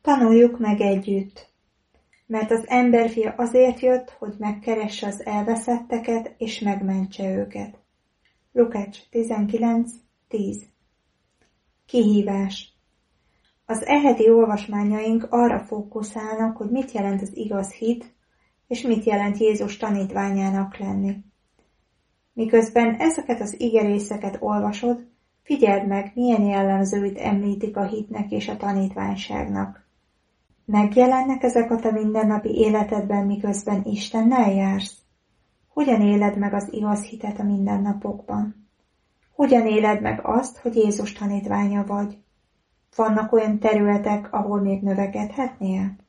Tanuljuk meg együtt, mert az emberfia azért jött, hogy megkeresse az elveszetteket és megmentse őket. Lukács 19:10. Kihívás. Az heti olvasmányaink arra fókuszálnak, hogy mit jelent az igaz hit, és mit jelent Jézus tanítványának lenni. Miközben ezeket az igerészeket olvasod, figyeld meg, milyen jellemzőit említik a hitnek és a tanítványságnak. Megjelennek ezek a te mindennapi életedben, miközben Istennel jársz? Hogyan éled meg az igaz hitet a mindennapokban? Hogyan éled meg azt, hogy Jézus tanítványa vagy? Vannak olyan területek, ahol még növekedhetnél?